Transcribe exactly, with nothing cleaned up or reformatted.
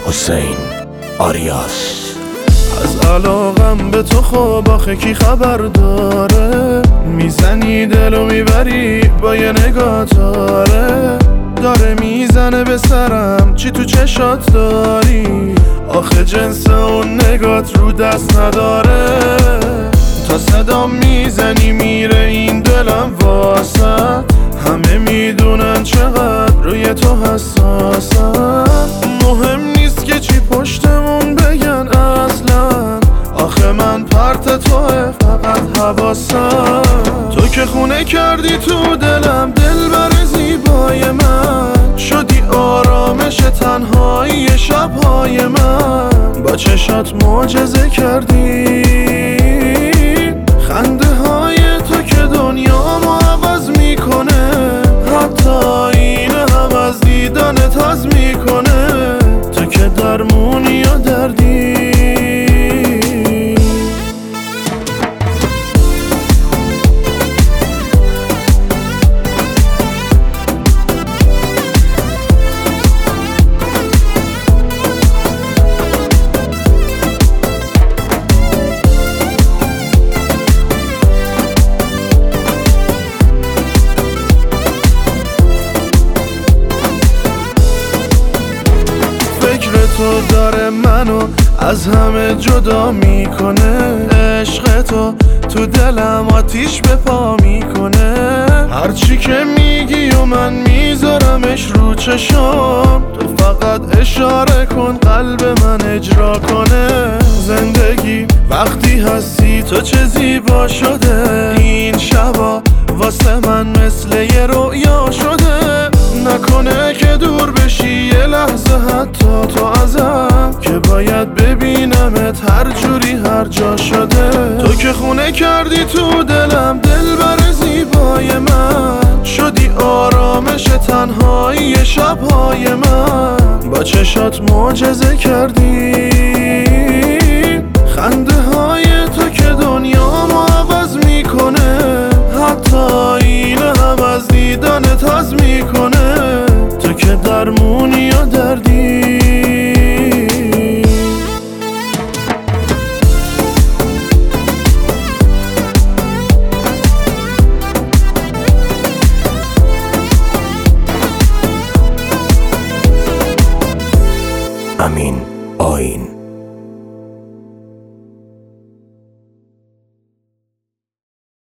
حسین آریاس. از علاقم به تو خب آخه کی خبر داره، میزنی دل و میبری با یه نگاه داره، داره میزنه به سرم چی تو چشات داری، آخه جنس اون نگات رو دست نداره، تا صدا میزنی میره این دلم واسط، همه میدونن چقدر روی تو حساسم، مهم نیست که چی پشتمون بگن اصلا، آخه من پرت توه فقط حواسم، تو که خونه کردی تو دلم دلبر زیبای من، شدی آرامش تنهایی شبهای من، با چشات معجزه کردی، خنده های تو که دنیامو عوض میکنه، حتی اینه هم از دیدنت حظ میکنه، تو که درمونی یا دردی. تو داره منو از همه جدا میکنه، عشق تو تو دلم آتیش به پا میکنه، هرچی که میگی و من میذارمش رو چشام، تو فقط اشاره کن قلب من اجرا کنه، زندگی وقتی هستی تو چه زیبا شده، این شبا واسه من مثل یه رویا شده، نکنه که دور بشی یه لحظه حتی تو ازم، که باید ببینمت هر جوری هر جا شده، تو که خونه کردی تو دلم دلبر زیبای من، شدی آرامش تنهایی شبهای من، با چشات معجزه کردی، خنده های تو که دنیا